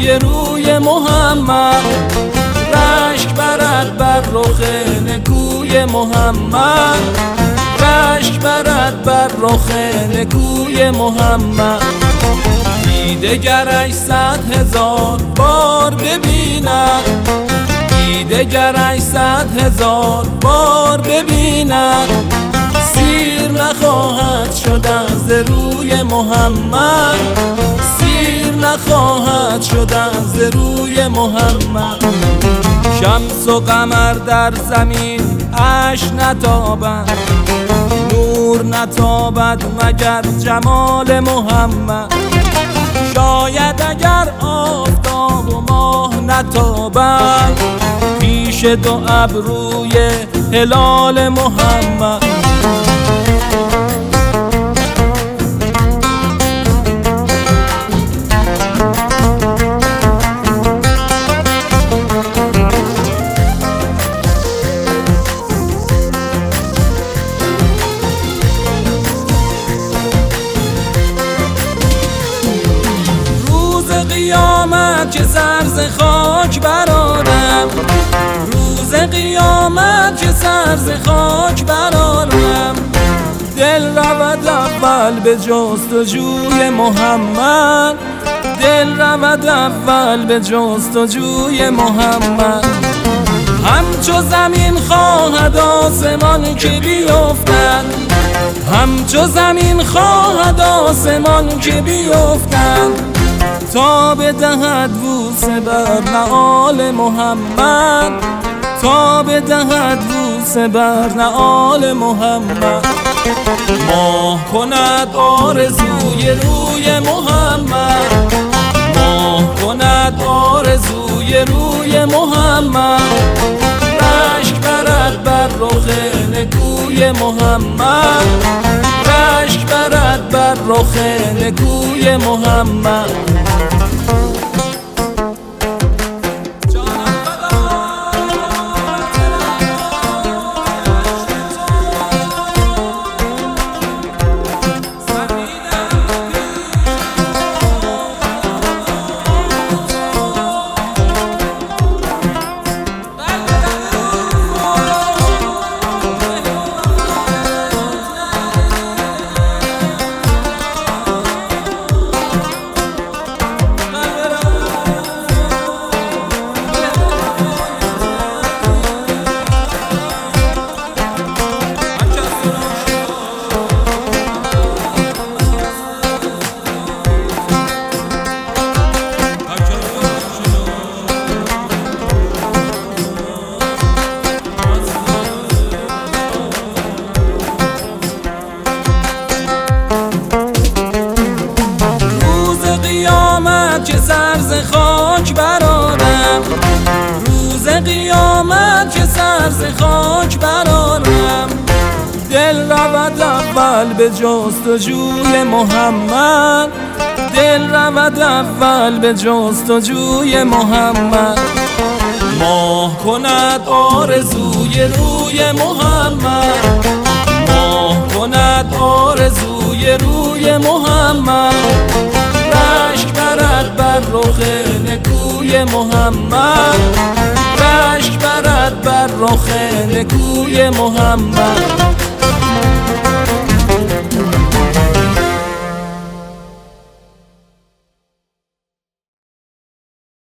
روی محمد، رشک برد بر رخ نکوی محمد، رشک برد بر رخ نکوی محمد. دیده گرش 100,000 بار ببیند، دیده گرش 100,000 بار ببیند، سیر نخواهد شد از روی محمد، سیر نخواهد شد از روی محمد. شمس و قمر در زمین اش نتابند، نور نتابد مگر جمال محمد. شاید اگر آفتاب و ماه نتابند پیش دو ابروی هلال محمد. قیامت که سر ز خاک برآرم، روز قیامت که سر ز خاک برآرم، دل رود اول به جستجوی محمد، دل رود اول به جستجوی محمد. همچو زمین خواهد آسمان که بیفتد، همچو زمین خواهد آسمان که بیفتد، تا بدهد بوسه بر نعال محمد، تا بدهد بوسه بر نعال محمد. ماه کند آرزوی روی محمد، ماه کند آرزوی روی محمد، رشک برد بر رخ نکوی محمد، رشک برد بر رخ نکوی محمد. که سر ز خاک برآرم، روز قیامت که سر ز خاک برآرم، دل رود اول به جستجوی محمد، دل رود اول به جستجوی محمد. ماه کند آرزوی روی محمد، ماه کند آرزوی روی محمد، رشک برد بر رخ نکوی محمد، رشک برد بر رخ نکوی محمد.